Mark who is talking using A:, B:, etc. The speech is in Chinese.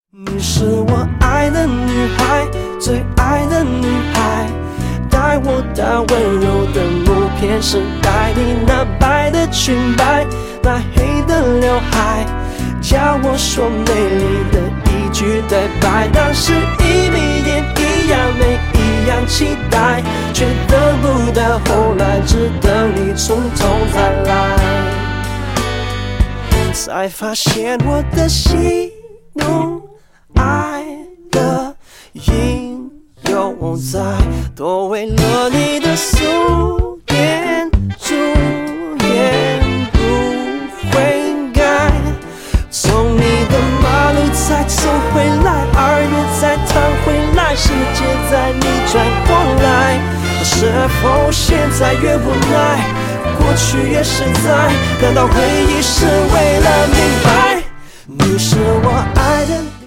A: 你是我爱的女孩，最爱的女孩，带我到温柔的木片时代，你那白的裙摆，那黑的刘海，叫我说美丽的一句对白。当时一眯眼一样没一样期待，却得不到，后来只等你从头再来，才发现我的喜怒爱的应有在，都为了你的素颜朱颜不悔改。从你的马路再走回来，2月再弹回来，世界在你转过来，是否现在越无奈，过去越实在，难道回忆是为了明白，你是我爱的